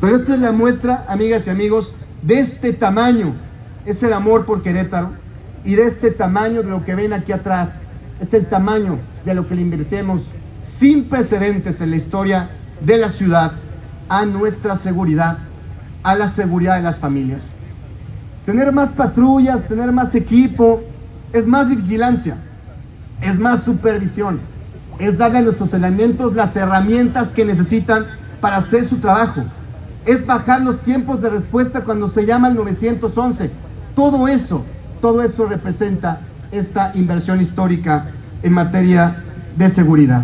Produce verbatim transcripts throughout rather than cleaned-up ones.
Pero esta es la muestra, amigas y amigos, de este tamaño es el amor por Querétaro, y de este tamaño de lo que ven aquí atrás es el tamaño de lo que le invertimos sin precedentes en la historia de la ciudad a nuestra seguridad, a la seguridad de las familias. Tener más patrullas, tener más equipo, es más vigilancia, es más supervisión, es darle a nuestros elementos las herramientas que necesitan para hacer su trabajo, es bajar los tiempos de respuesta cuando se llama al nueve once. Todo eso, todo eso representa esta inversión histórica en materia de seguridad.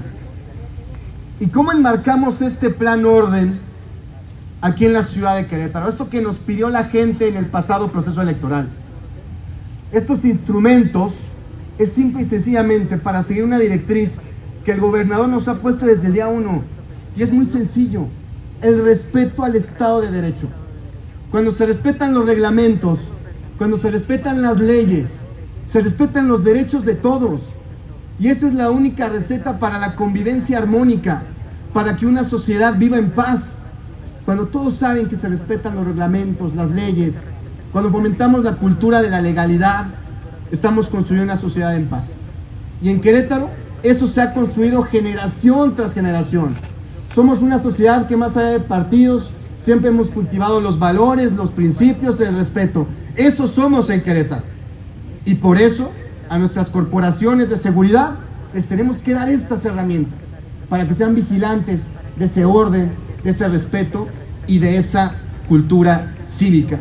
¿Y cómo enmarcamos este plan orden aquí en la ciudad de Querétaro? Esto que nos pidió la gente en el pasado proceso electoral. Estos instrumentos es simple y sencillamente para seguir una directriz que el gobernador nos ha puesto desde el día uno, y es muy sencillo: el respeto al Estado de Derecho. Cuando se respetan los reglamentos, cuando se respetan las leyes, se respetan los derechos de todos, y esa es la única receta para la convivencia armónica, para que una sociedad viva en paz. Cuando todos saben que se respetan los reglamentos, las leyes, cuando fomentamos la cultura de la legalidad, estamos construyendo una sociedad en paz. Y en Querétaro eso se ha construido generación tras generación. Somos una sociedad que, más allá de partidos, siempre hemos cultivado los valores, los principios, el respeto. Eso somos en Querétaro. Y por eso a nuestras corporaciones de seguridad les tenemos que dar estas herramientas para que sean vigilantes de ese orden, de ese respeto y de esa cultura cívica.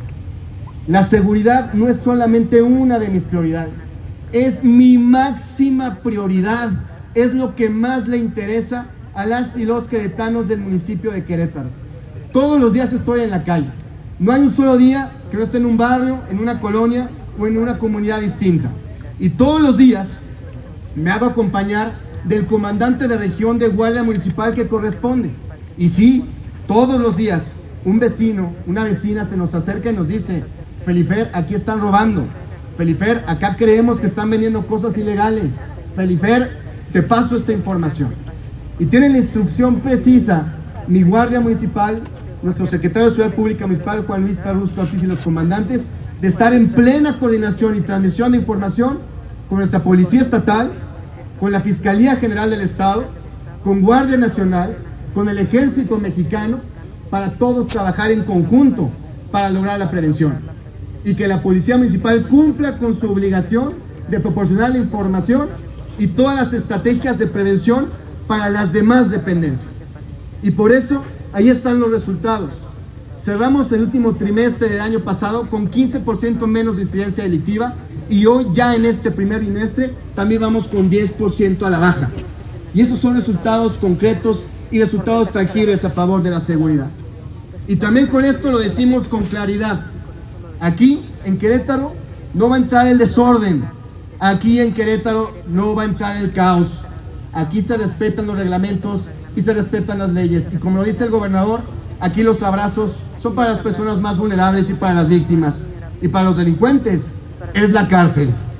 La seguridad no es solamente una de mis prioridades, es mi máxima prioridad, es lo que más le interesa a las y los queretanos del municipio de Querétaro. Todos los días estoy en la calle, no hay un solo día que no esté en un barrio, en una colonia o en una comunidad distinta, y todos los días me hago acompañar del comandante de región de guardia municipal que corresponde. Y sí, todos los días un vecino, una vecina se nos acerca y nos dice: Felifer, aquí están robando. Felifer, acá creemos que están vendiendo cosas ilegales. Felifer, te paso esta información. Y tienen la instrucción precisa mi guardia municipal, nuestro secretario de Seguridad Pública Municipal, Juan Luis Carrusco Ortiz, y los comandantes, de estar en plena coordinación y transmisión de información con nuestra Policía Estatal, con la Fiscalía General del Estado, con Guardia Nacional, con el Ejército Mexicano, para todos trabajar en conjunto para lograr la prevención. Y que la Policía Municipal cumpla con su obligación de proporcionar la información y todas las estrategias de prevención para las demás dependencias. Y por eso, ahí están los resultados. Cerramos el último trimestre del año pasado con quince por ciento menos de incidencia delictiva, y hoy ya en este primer bimestre también vamos con diez por ciento a la baja. Y esos son resultados concretos y resultados tangibles a favor de la seguridad. Y también con esto lo decimos con claridad: aquí en Querétaro no va a entrar el desorden, aquí en Querétaro no va a entrar el caos, aquí se respetan los reglamentos y se respetan las leyes, y como lo dice el gobernador, aquí los abrazos son para las personas más vulnerables y para las víctimas, y para los delincuentes es la cárcel.